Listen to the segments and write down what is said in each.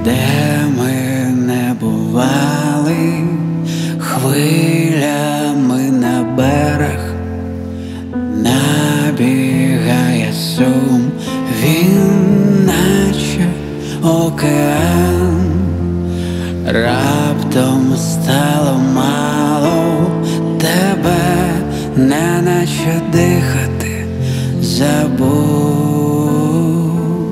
де ми не бували, хвилями на берег набігає сум, він наче океан. Раптом стало мало тебе, неначе дихати забув.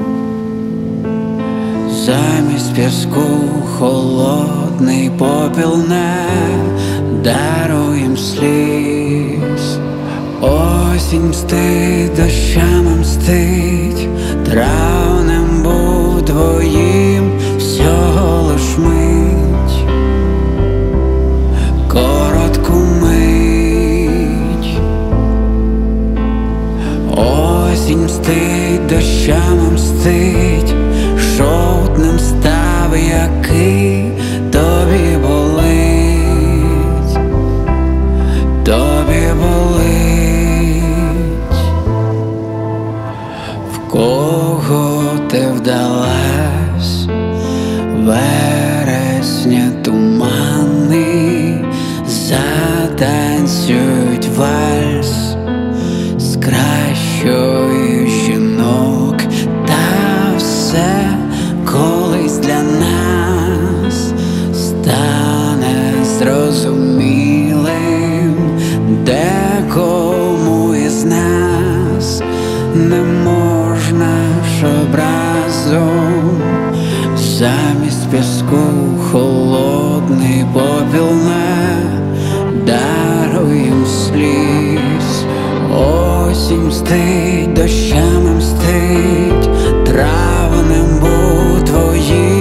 Замість піску холодний попіл, не даруєм сліз. Осінь мстить, дощами мстить, травнем був твоїм всього лиш мить, коротку мить. Осінь мстить, дощами мстить, жовтним став, який тобі болить, тобі болить. В кого ти вдалась, вересня тумани, затанцюють вальс з кращою жінок, та все колись для нас стане зрозумілим. Декому із нас не можна, щоб разом замість піску холодний попіл, не даруєм сліз. Осінь мстить, дощами мстить, травнем був твоїм